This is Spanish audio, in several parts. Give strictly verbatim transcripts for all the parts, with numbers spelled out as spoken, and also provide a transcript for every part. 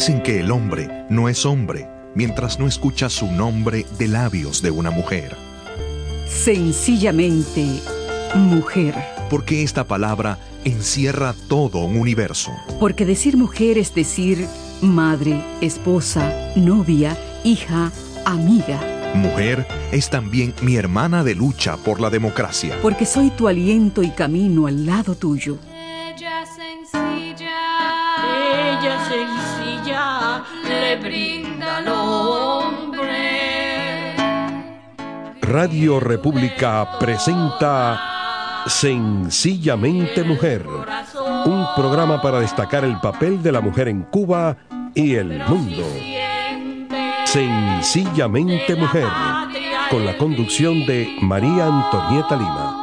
Dicen que el hombre no es hombre mientras no escucha su nombre de labios de una mujer. Sencillamente, mujer. Porque esta palabra encierra todo un universo. Porque decir mujer es decir madre, esposa, novia, hija, amiga. Mujer es también mi hermana de lucha por la democracia. Porque soy tu aliento y camino al lado tuyo. Ella sencilla, ella sencilla, le brinda al hombre. Radio República presenta Sencillamente Mujer, un programa para destacar el papel de la mujer en Cuba y el mundo. Sencillamente Mujer, con la conducción de María Antonieta Lima.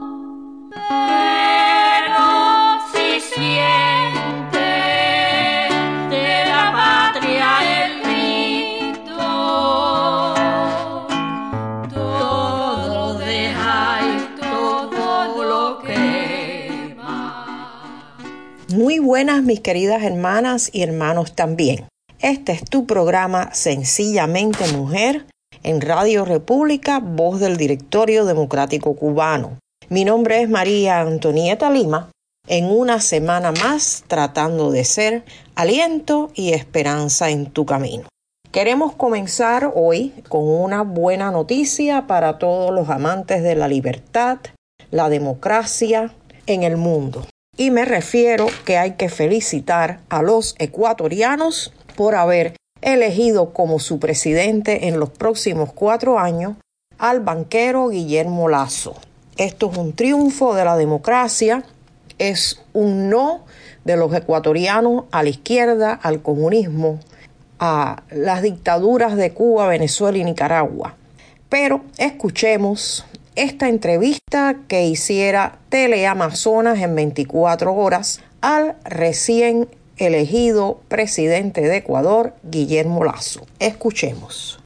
Muy buenas, mis queridas hermanas y hermanos también. Este es tu programa Sencillamente Mujer en Radio República, voz del Directorio Democrático Cubano. Mi nombre es María Antonieta Lima, en una semana más tratando de ser aliento y esperanza en tu camino. Queremos comenzar hoy con una buena noticia para todos los amantes de la libertad, la democracia en el mundo. Y me refiero que hay que felicitar a los ecuatorianos por haber elegido como su presidente en los próximos cuatro años al banquero Guillermo Lasso. Esto es un triunfo de la democracia, es un no de los ecuatorianos a la izquierda, al comunismo, a las dictaduras de Cuba, Venezuela y Nicaragua. Pero escuchemos esta entrevista que hiciera Teleamazonas en veinticuatro horas al recién elegido presidente de Ecuador, Guillermo Lasso. Escuchemos.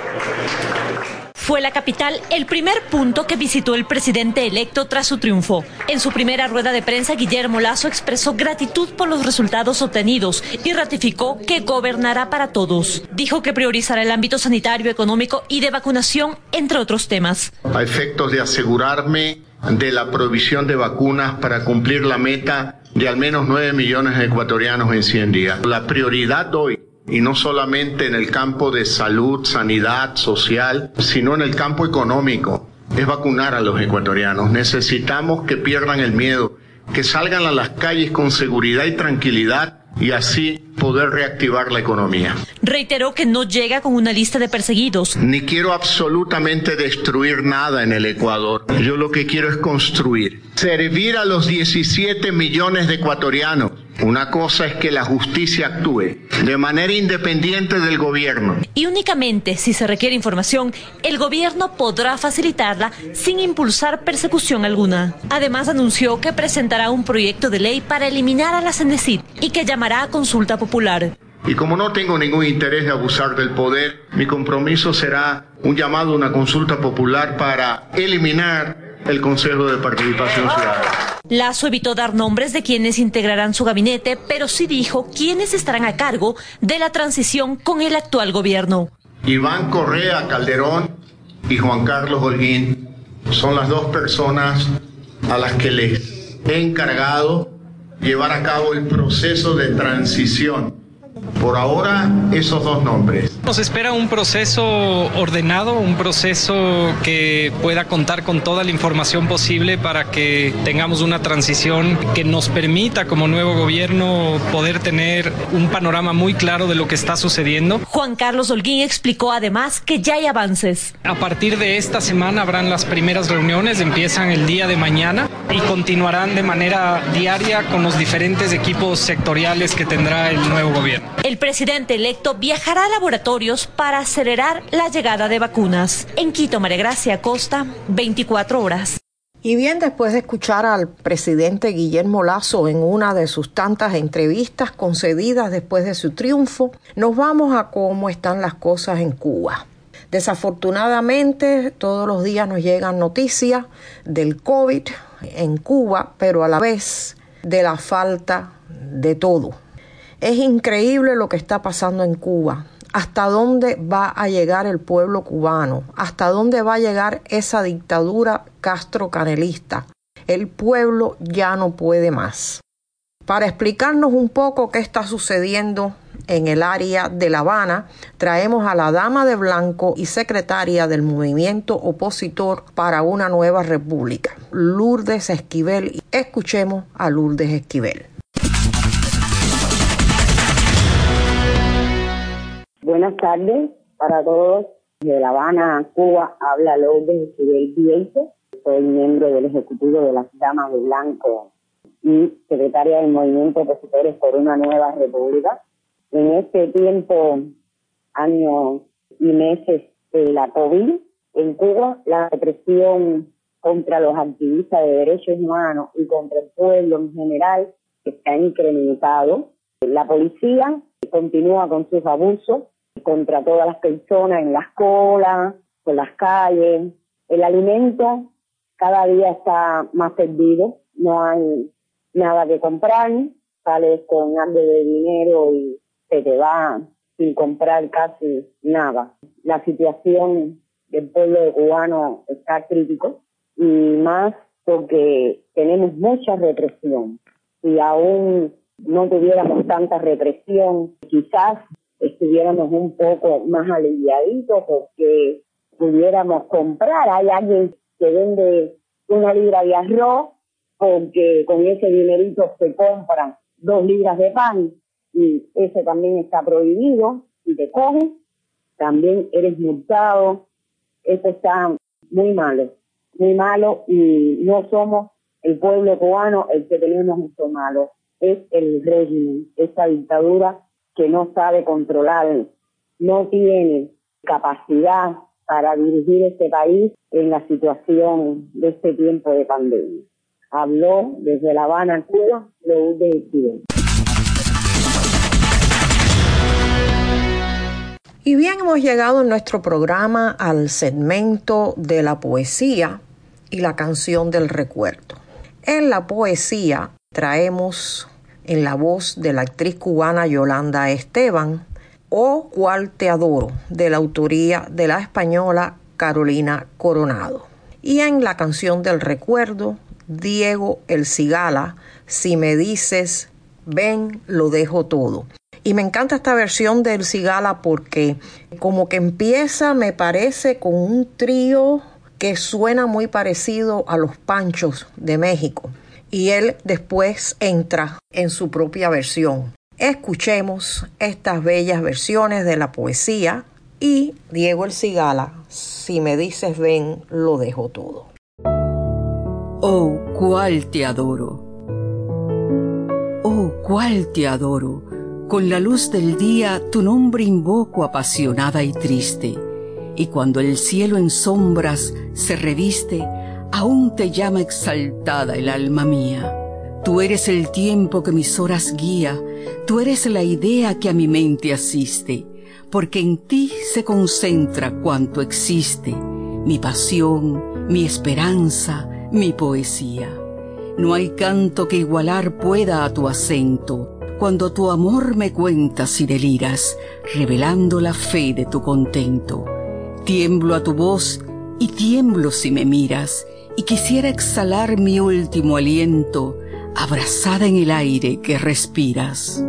Fue la capital el primer punto que visitó el presidente electo tras su triunfo. En su primera rueda de prensa, Guillermo Lasso expresó gratitud por los resultados obtenidos y ratificó que gobernará para todos. Dijo que priorizará el ámbito sanitario, económico y de vacunación, entre otros temas. A efectos de asegurarme de la provisión de vacunas para cumplir la meta de al menos nueve millones de ecuatorianos en cien días. La prioridad hoy, y no solamente en el campo de salud, sanidad, social, sino en el campo económico, es vacunar a los ecuatorianos. Necesitamos que pierdan el miedo, que salgan a las calles con seguridad y tranquilidad y así poder reactivar la economía. Reiteró que no llega con una lista de perseguidos. Ni quiero absolutamente destruir nada en el Ecuador. Yo lo que quiero es construir. Servir a los diecisiete millones de ecuatorianos. Una cosa es que la justicia actúe de manera independiente del gobierno. Y únicamente si se requiere información, el gobierno podrá facilitarla sin impulsar persecución alguna. Además, anunció que presentará un proyecto de ley para eliminar a la CENESID y que llamará a consulta popular. Y como no tengo ningún interés de abusar del poder, mi compromiso será un llamado a una consulta popular para eliminar el Consejo de Participación Ciudadana. Lasso evitó dar nombres de quienes integrarán su gabinete, pero sí dijo quiénes estarán a cargo de la transición con el actual gobierno. Iván Correa Calderón y Juan Carlos Holguín son las dos personas a las que les he encargado llevar a cabo el proceso de transición. Por ahora, esos dos nombres. Nos espera un proceso ordenado, un proceso que pueda contar con toda la información posible para que tengamos una transición que nos permita como nuevo gobierno poder tener un panorama muy claro de lo que está sucediendo. Juan Carlos Holguín explicó además que ya hay avances. A partir de esta semana habrán las primeras reuniones, empiezan el día de mañana y continuarán de manera diaria con los diferentes equipos sectoriales que tendrá el nuevo gobierno. El presidente electo viajará a laboratorios para acelerar la llegada de vacunas. En Quito, María Gracia Acosta, veinticuatro horas. Y bien, después de escuchar al presidente Guillermo Lasso en una de sus tantas entrevistas concedidas después de su triunfo, nos vamos a cómo están las cosas en Cuba. Desafortunadamente, todos los días nos llegan noticias del COVID en Cuba, pero a la vez de la falta de todo. Es increíble lo que está pasando en Cuba. ¿Hasta dónde va a llegar el pueblo cubano? ¿Hasta dónde va a llegar esa dictadura castrocanelista? El pueblo ya no puede más. Para explicarnos un poco qué está sucediendo en el área de La Habana, traemos a la dama de blanco y secretaria del movimiento opositor para una nueva república, Lourdes Esquivel. Escuchemos a Lourdes Esquivel. Buenas tardes para todos. De La Habana, Cuba, habla Lourdes Esquivel Vieito. Soy miembro del Ejecutivo de las Damas de Blanco y secretaria del Movimiento Opositores por una Nueva República. En este tiempo, años y meses de la COVID, en Cuba, la represión contra los activistas de derechos humanos y contra el pueblo en general se ha incrementado. La policía continúa con sus abusos contra todas las personas en las colas, por las calles. El alimento cada día está más perdido, no hay nada que comprar, sales con algo de dinero y se te va sin comprar casi nada. La situación del pueblo cubano está crítico y más porque tenemos mucha represión. Si aún no tuviéramos tanta represión, quizás estuviéramos un poco más aliviaditos porque pudiéramos comprar. Hay alguien que vende una libra de arroz porque con ese dinerito se compran dos libras de pan y ese también está prohibido. Si te cogen, también eres multado. Eso está muy malo, muy malo y no somos el pueblo cubano el que tenemos esto malo. Es el régimen, esta dictadura que no sabe controlar, no tiene capacidad para dirigir este país en la situación de este tiempo de pandemia. Habló desde La Habana, Cuba, Lourdes Esquivel. Y bien, hemos llegado en nuestro programa al segmento de la poesía y la canción del recuerdo. En la poesía traemos en la voz de la actriz cubana Yolanda Esteban, O Cuál Te Adoro, de la autoría de la española Carolina Coronado. Y en la canción del recuerdo, Diego El Cigala, Si me dices ven, lo dejo todo. Y me encanta esta versión de El Cigala porque como que empieza, me parece, con un trío que suena muy parecido a los Panchos de México. Y él después entra en su propia versión. Escuchemos estas bellas versiones de la poesía y Diego El Cigala, Si me dices ven, lo dejo todo. Oh, cuál te adoro. Oh, cuál te adoro. Con la luz del día tu nombre invoco apasionada y triste. Y cuando el cielo en sombras se reviste, aún te llama exaltada el alma mía. Tú eres el tiempo que mis horas guía, tú eres la idea que a mi mente asiste, porque en ti se concentra cuanto existe, mi pasión, mi esperanza, mi poesía. No hay canto que igualar pueda a tu acento, cuando tu amor me cuentas y deliras, revelando la fe de tu contento. Tiemblo a tu voz y tiemblo si me miras, y quisiera exhalar mi último aliento, abrazada en el aire que respiras.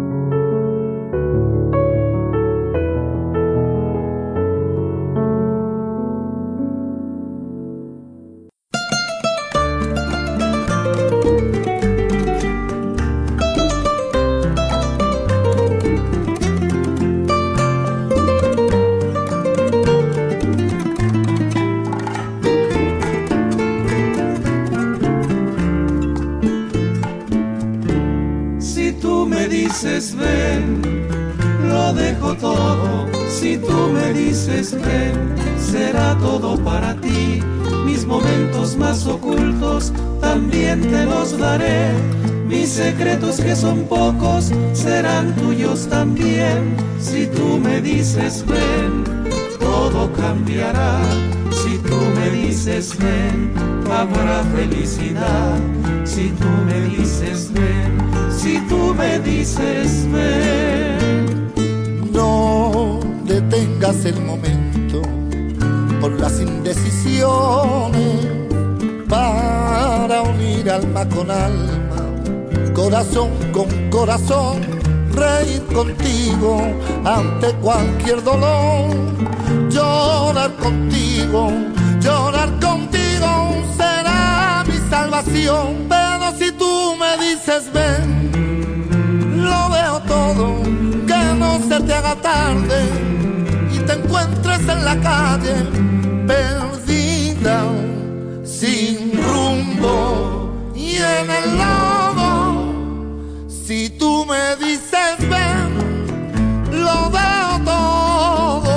Ven, lo dejo todo. Si tú me dices ven, será todo para ti. Mis momentos más ocultos también te los daré. Mis secretos que son pocos serán tuyos también. Si tú me dices ven, todo cambiará. Si tú me dices ven, habrá felicidad. Si tú me dices ven, si tú me dices ven. No detengas el momento por las indecisiones, para unir alma con alma, corazón con corazón, reír contigo ante cualquier dolor, llorar contigo, llorar contigo será mi salvación. Pero si tú me dices ven, lo veo todo, que no se te haga tarde y te encuentres en la calle perdida, sin rumbo y en el lodo. Si tú me dices ven, lo veo todo.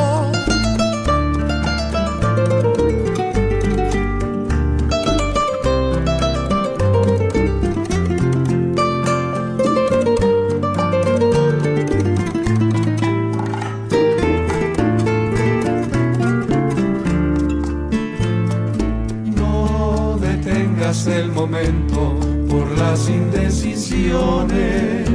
No detengas el momento por las indecisiones,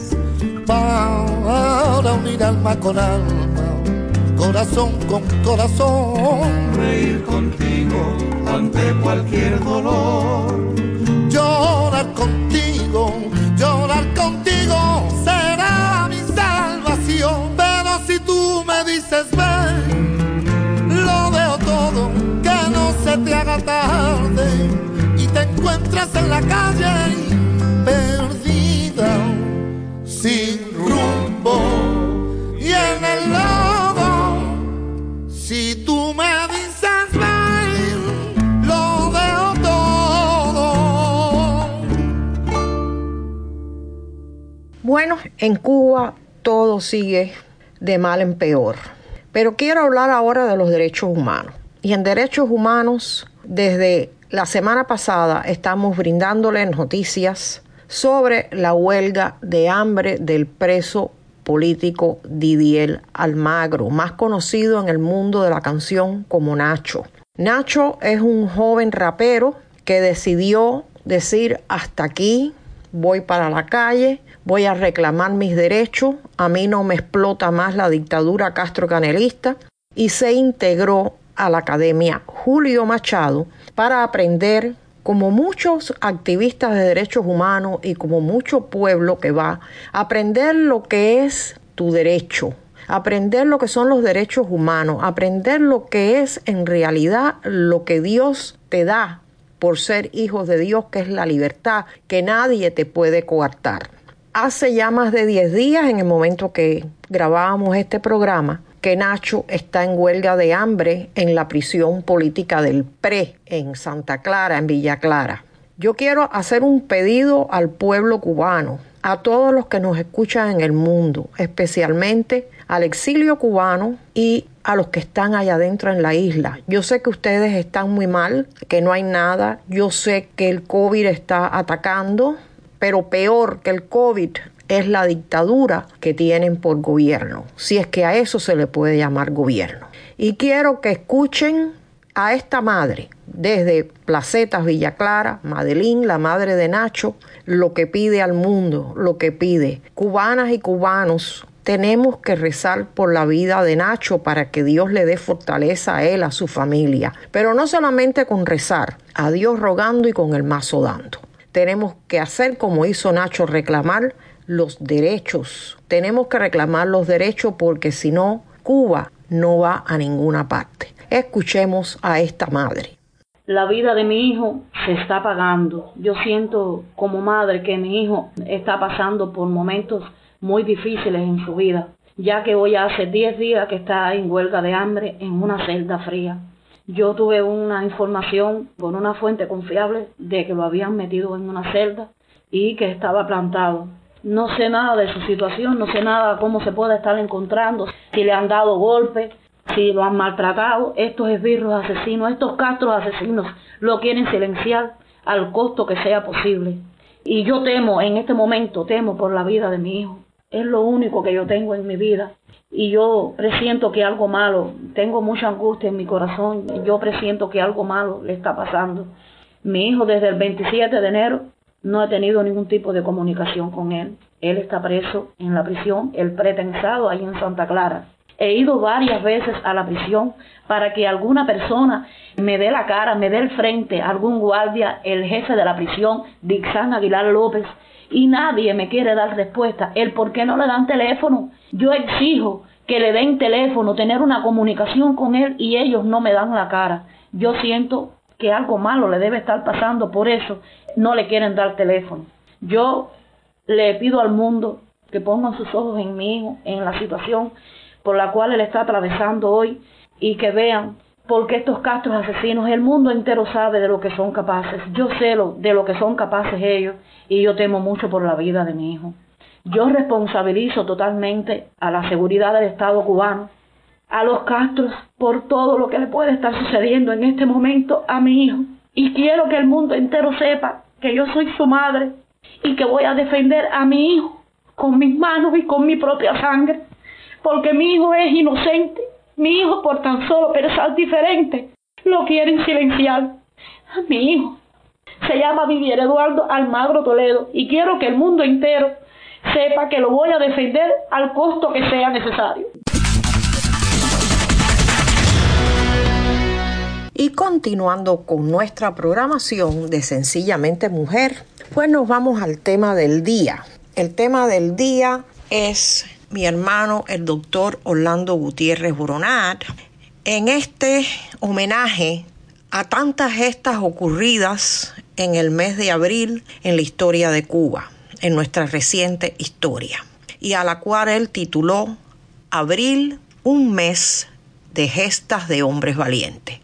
para unir alma con alma, corazón con corazón, reír contigo ante cualquier dolor, llorar contigo, llorar contigo será mi salvación. Pero si tú me dices ven, lo veo todo, que no se te haga tarde y te encuentras en la calle perdida, sin rumbo y en el lodo. Si tú me dices ven, lo veo todo. Bueno, en Cuba todo sigue de mal en peor, pero quiero hablar ahora de los derechos humanos. Y en derechos humanos, desde la semana pasada estamos brindándoles noticias sobre la huelga de hambre del preso político Didier Almagro, más conocido en el mundo de la canción como Nacho. Nacho es un joven rapero que decidió decir hasta aquí, voy para la calle, voy a reclamar mis derechos, a mí no me explota más la dictadura castrocanelista, y se integró a la Academia Julio Machado para aprender, como muchos activistas de derechos humanos y como mucho pueblo que va, aprender lo que es tu derecho, aprender lo que son los derechos humanos, aprender lo que es en realidad lo que Dios te da por ser hijos de Dios, que es la libertad, que nadie te puede coartar. Hace ya más de diez días, en el momento que grabábamos este programa, que Nacho está en huelga de hambre en la prisión política del P R E en Santa Clara, en Villa Clara. Yo quiero hacer un pedido al pueblo cubano, a todos los que nos escuchan en el mundo, especialmente al exilio cubano y a los que están allá adentro en la isla. Yo sé que ustedes están muy mal, que no hay nada. Yo sé que el COVID está atacando, pero peor que el COVID es la dictadura que tienen por gobierno, si es que a eso se le puede llamar gobierno. Y quiero que escuchen a esta madre, desde Placetas, Villa Clara, Madeline, la madre de Nacho, lo que pide al mundo, lo que pide. Cubanas y cubanos, tenemos que rezar por la vida de Nacho para que Dios le dé fortaleza a él, a su familia. Pero no solamente con rezar, a Dios rogando y con el mazo dando. Tenemos que hacer como hizo Nacho, reclamar los derechos. Tenemos que reclamar los derechos porque si no, Cuba no va a ninguna parte. Escuchemos a esta madre. La vida de mi hijo se está apagando. Yo siento como madre que mi hijo está pasando por momentos muy difíciles en su vida, ya que hoy hace diez días que está en huelga de hambre en una celda fría. Yo tuve una información por una fuente confiable de que lo habían metido en una celda y que estaba plantado. No sé nada de su situación, no sé nada cómo se puede estar encontrando, si le han dado golpes, si lo han maltratado. Estos esbirros asesinos, estos castros asesinos lo quieren silenciar al costo que sea posible. Y yo temo, en este momento, temo por la vida de mi hijo. Es lo único que yo tengo en mi vida. Y yo presiento que algo malo, tengo mucha angustia en mi corazón, yo presiento que algo malo le está pasando. Mi hijo desde el veintisiete de enero no he tenido ningún tipo de comunicación con él. Él está preso en la prisión, el pretensado, ahí en Santa Clara. He ido varias veces a la prisión para que alguna persona me dé la cara, me dé el frente, algún guardia, el jefe de la prisión, Dixán Aguilar López, y nadie me quiere dar respuesta. El por qué no le dan teléfono. Yo exijo que le den teléfono, tener una comunicación con él, y ellos no me dan la cara. Yo siento que algo malo le debe estar pasando, por eso no le quieren dar teléfono. Yo le pido al mundo que pongan sus ojos en mi hijo, en la situación por la cual él está atravesando hoy, y que vean por qué estos castros asesinos, el mundo entero sabe de lo que son capaces. Yo sé lo, de lo que son capaces ellos, y yo temo mucho por la vida de mi hijo. Yo responsabilizo totalmente a la seguridad del Estado cubano, a los Castros, por todo lo que le puede estar sucediendo en este momento a mi hijo. Y quiero que el mundo entero sepa que yo soy su madre y que voy a defender a mi hijo con mis manos y con mi propia sangre, porque mi hijo es inocente. Mi hijo, por tan solo pensar diferente, lo quieren silenciar. Mi hijo se llama Vivier Eduardo Almagro Toledo, y quiero que el mundo entero sepa que lo voy a defender al costo que sea necesario. Y continuando con nuestra programación de Sencillamente Mujer, pues nos vamos al tema del día. El tema del día es mi hermano, el doctor Orlando Gutiérrez Boronat, en este homenaje a tantas gestas ocurridas en el mes de abril en la historia de Cuba, en nuestra reciente historia, y a la cual él tituló Abril, un mes de gestas de hombres valientes.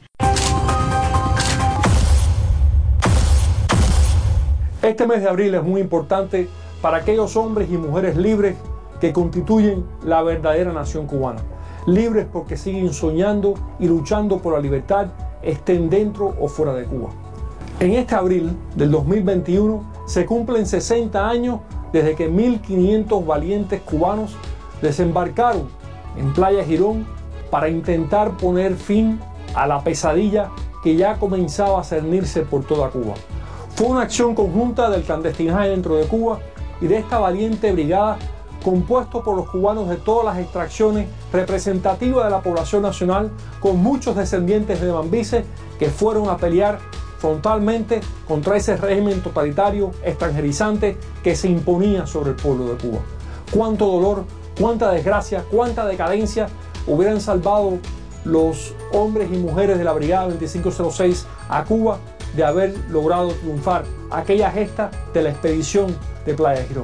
Este mes de abril es muy importante para aquellos hombres y mujeres libres que constituyen la verdadera nación cubana. Libres porque siguen soñando y luchando por la libertad, estén dentro o fuera de Cuba. En este abril del dos mil veintiuno se cumplen sesenta años desde que mil quinientos valientes cubanos desembarcaron en Playa Girón para intentar poner fin a la pesadilla que ya comenzaba a cernirse por toda Cuba. Fue una acción conjunta del clandestinaje dentro de Cuba y de esta valiente brigada, compuesto por los cubanos de todas las extracciones representativas de la población nacional, con muchos descendientes de Mambises que fueron a pelear frontalmente contra ese régimen totalitario, extranjerizante, que se imponía sobre el pueblo de Cuba. Cuánto dolor, cuánta desgracia, cuánta decadencia hubieran salvado los hombres y mujeres de la Brigada veinticinco cero seis a Cuba de haber logrado triunfar aquella gesta de la expedición de Playa Girón.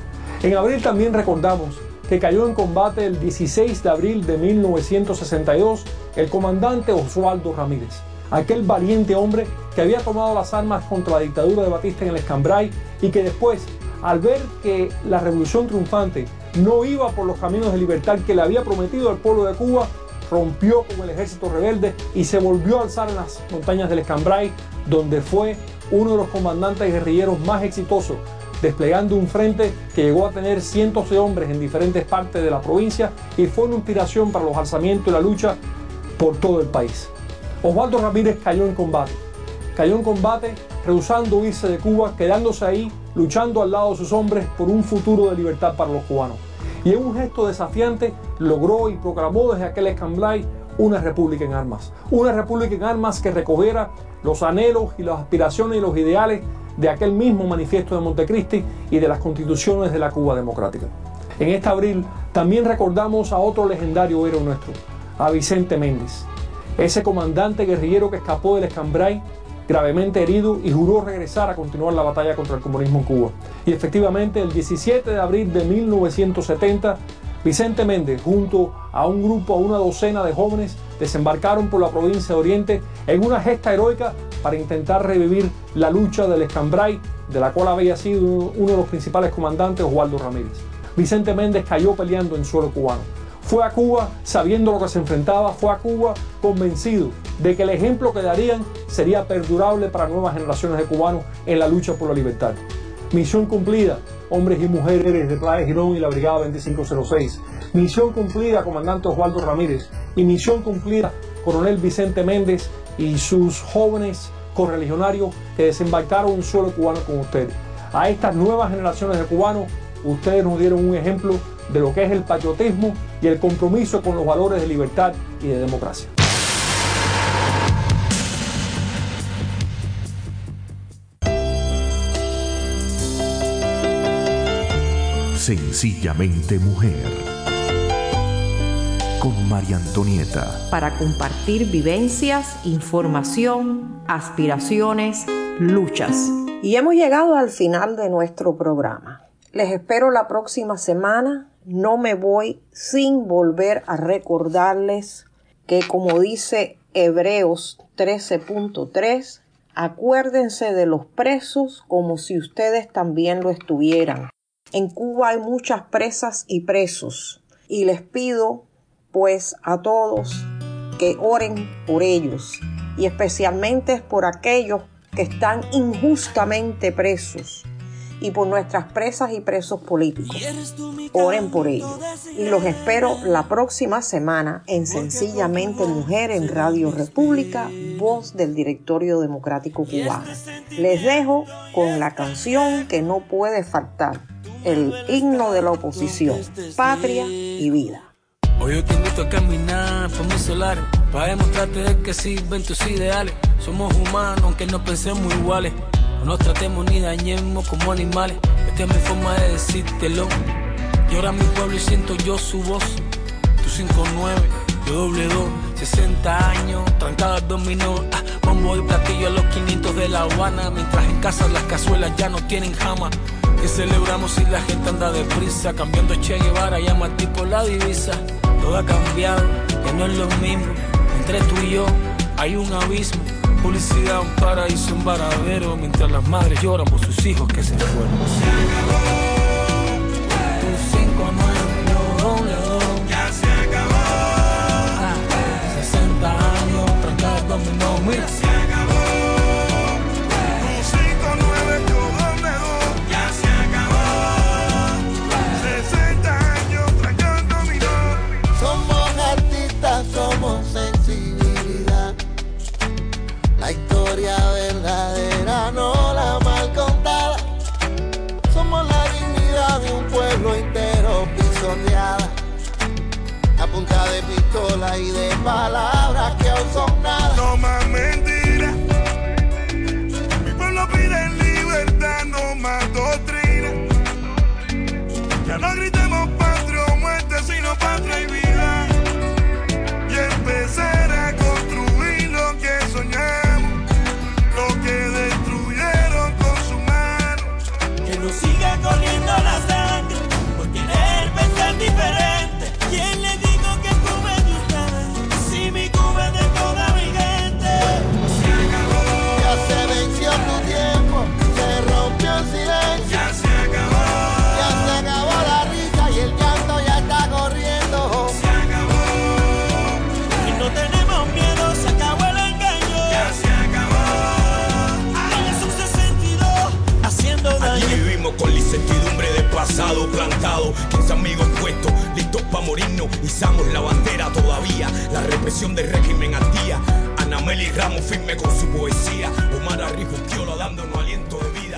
En abril también recordamos que cayó en combate el dieciséis de abril de mil novecientos sesenta y dos el comandante Oswaldo Ramírez, aquel valiente hombre que había tomado las armas contra la dictadura de Batista en el Escambray y que después, al ver que la revolución triunfante no iba por los caminos de libertad que le había prometido al pueblo de Cuba, rompió con el ejército rebelde y se volvió a alzar en las montañas del Escambray, donde fue uno de los comandantes guerrilleros más exitosos, desplegando un frente que llegó a tener cientos de hombres en diferentes partes de la provincia y fue una inspiración para los alzamientos y la lucha por todo el país. Oswaldo Ramírez cayó en combate, cayó en combate rehusando huirse de Cuba, quedándose ahí, luchando al lado de sus hombres por un futuro de libertad para los cubanos. Y en un gesto desafiante logró y proclamó desde aquel Escambray una república en armas. Una república en armas que recogiera los anhelos y las aspiraciones y los ideales de aquel mismo manifiesto de Montecristi y de las constituciones de la Cuba democrática. En este abril también recordamos a otro legendario héroe nuestro, a Vicente Méndez, ese comandante guerrillero que escapó del Escambray gravemente herido y juró regresar a continuar la batalla contra el comunismo en Cuba. Y efectivamente, el diecisiete de abril de mil novecientos setenta, Vicente Méndez, junto a un grupo, a una docena de jóvenes, desembarcaron por la provincia de Oriente en una gesta heroica para intentar revivir la lucha del Escambray, de la cual había sido uno de los principales comandantes, Oswaldo Ramírez. Vicente Méndez cayó peleando en suelo cubano. Fue a Cuba sabiendo lo que se enfrentaba, fue a Cuba convencido de que el ejemplo que darían sería perdurable para nuevas generaciones de cubanos en la lucha por la libertad. Misión cumplida, hombres y mujeres de Playa Girón y la Brigada veinticinco cero seis. Misión cumplida, comandante Oswaldo Ramírez. Y misión cumplida, coronel Vicente Méndez y sus jóvenes correligionarios que desembarcaron en suelo cubano con ustedes. A estas nuevas generaciones de cubanos, ustedes nos dieron un ejemplo de lo que es el patriotismo y el compromiso con los valores de libertad y de democracia. Sencillamente Mujer, con María Antonieta. Para compartir vivencias, información, aspiraciones, luchas. Y hemos llegado al final de nuestro programa. Les espero la próxima semana. No me voy sin volver a recordarles que, como dice Hebreos trece punto tres, acuérdense de los presos como si ustedes también lo estuvieran. En Cuba hay muchas presas y presos, y les pido pues a todos que oren por ellos, y especialmente por aquellos que están injustamente presos, y por nuestras presas y presos políticos. Oren por ellos. Y los espero la próxima semana en Sencillamente Mujer en Radio República, voz del Directorio Democrático Cubano. Les dejo con la canción que no puede faltar, el himno de la oposición, Patria y Vida. Hoy yo te invito a caminar por mis solares, para demostrarte de que sirven tus ideales. Somos humanos aunque no pensemos iguales, no nos tratemos ni dañemos como animales. Esta es mi forma de decírtelo. Llora mi pueblo y siento yo su voz. Tu cinco nueve, yo doble dos, sesenta años, trancadas dominó. Ah, bombo y platillo a los quinientos de La Habana, mientras en casa las cazuelas ya no tienen jama. Que celebramos si la gente anda deprisa, cambiando Che Guevara, llama al tipo la divisa. Todo ha cambiado, ya no es lo mismo. Entre tú y yo hay un abismo. Publicidad, un paraíso, un varadero, mientras las madres lloran por sus hijos que se fueron. Se acabó. Tu cinco nueve, yo doble dos. Ya se acabó. Ah, sesenta años, trancadas dominó, mira. Se acabó. Tu cinco nueve, yo doble dos. Ya se acabó. sesenta años, trancadas dominó. Somos artistas, somos sensibilidad. La historia verdadera, no la mal contada. Somos la dignidad de un pueblo entero pisoteada. A punta de pistola y de palabras que aún son nada. No más mentiras. Mi pueblo pide libertad, no más doctrina. Ya no gritemos patria o muerte, sino patria y vida. Y empezar a construir lo que soñamos, lo que destruyeron con su mano. Que no siga corriendo la sangre por querer pensar diferente. ¿Quién le dijo que Cuba es de ustedes? Si mi Cuba es de toda mi gente. Se acabó. Ya se venció tu tiempo, se rompió el silencio. Ya se acabó. Ya se acabó la risa y el llanto ya está corriendo. Se acabó. Y no tenemos miedo, se acabó el engaño. Ya se acabó. Es un sesenta y dos haciendo daño. Aquí vivimos con la incertidumbre del pasado plantado, quince amigos puestos, listos para morirnos, izamos la bandera todavía, la represión del régimen al día. Ana Meli Ramos firme con su poesía, Omar Arrigustiola dándonos aliento de vida.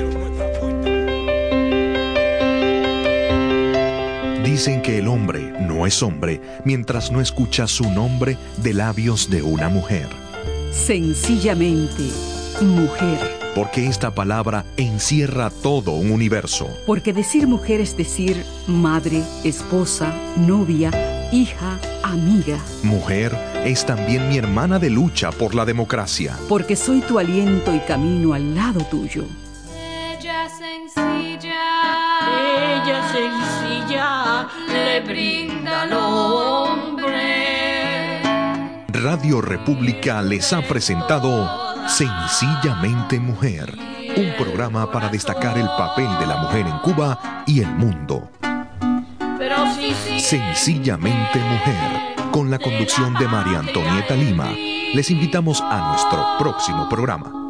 Dicen que el hombre no es hombre mientras no escucha su nombre de labios de una mujer. Sencillamente, mujer. Porque esta palabra encierra todo un universo. Porque decir mujer es decir madre, esposa, novia, hija, amiga. Mujer es también mi hermana de lucha por la democracia. Porque soy tu aliento y camino al lado tuyo. Ella sencilla, Ella sencilla le brinda al hombre. Radio República les ha presentado Sencillamente Mujer, un programa para destacar el papel de la mujer en Cuba y el mundo. Pero sí, sí. Sencillamente Mujer, con la conducción de María Antonieta Lima. Les invitamos a nuestro próximo programa.